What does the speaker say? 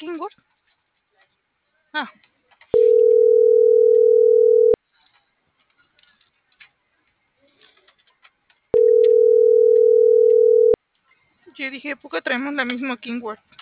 keyword? Ah, yo dije, ¿por qué traemos la misma keyword?